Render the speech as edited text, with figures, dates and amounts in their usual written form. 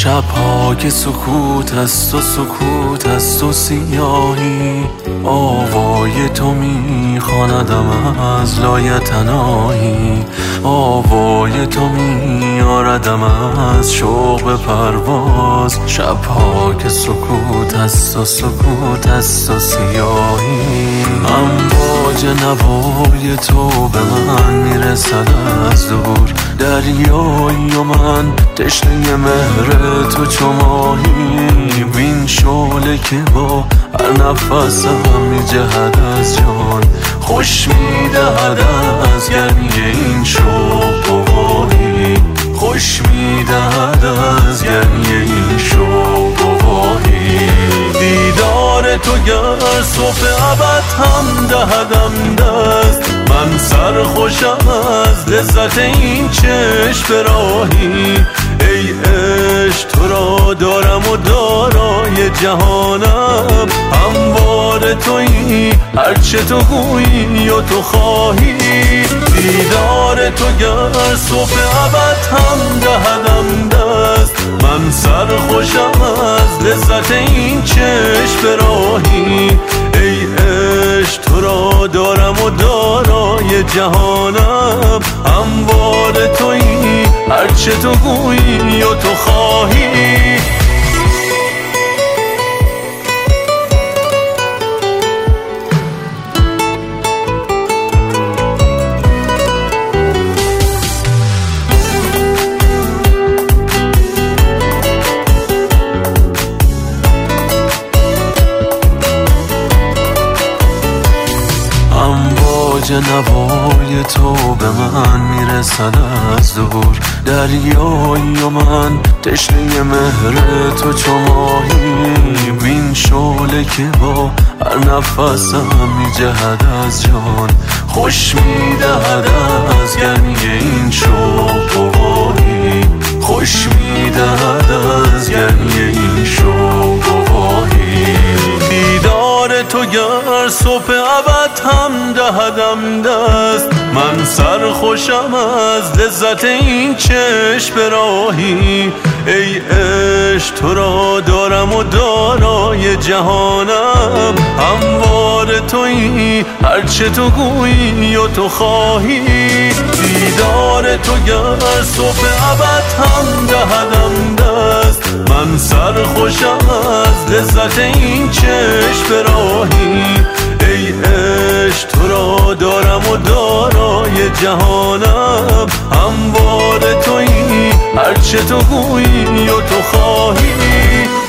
شبها که سکوت است و سکوت است و سیاهی، آوای تو میخواندم از لایتناهی، آوای تو میاردم از شوق به پرواز. شبها که سکوت است و سکوت است و سیاهی، امواج نوای تو به من میرسد از دور، دریایی و من تشنه مهر تو چو ماهی. وین شعله که با هر نفسم میجهد از جان، خوش میدهد از گرمی این شوق گواهی، خوش میدهد از گرمی این شوق گواهی. دیدار تو گر صبح ابد هم دهدم دست، من سرخوشم از لذت این چشم راهی. ای عشق تو را دارم و دارای جهانم، هموار تویی هرچه تو گویی و تو خواهی. دیدار تو گر صبح ابد هم دهدم دست، من سرخوشم از لذت این چشم راهی. ای عشق تو را دارم و دارای جهانم، هموار تویی هرچه تو گویی و تو خواهی. امواج نوای تو به من میرسد از دور، دریایی و من تشنه مهر تو چو ماهی. وین شعله که با هر نفسم میجهد از جان، خوش میدهد از گرمی این شوق گواهی، خوش میدهد از گرمی این شوق گواهی. دیدار تو گر صبح ابد هم دهدم دست، من سرخوشم از لذت این چشم راهی. ای عشق تو را دارم و دارای جهانم، هموار تویی هرچه تو گویی و تو خواهی. دیدار تو گر صبح ابد هم دهدم دست، من سرخوشم از لذت این چشم راهی. ای عشق تو را دارم و دارای جهانم، هموار تویی هرچه تو گویی و تو خواهی.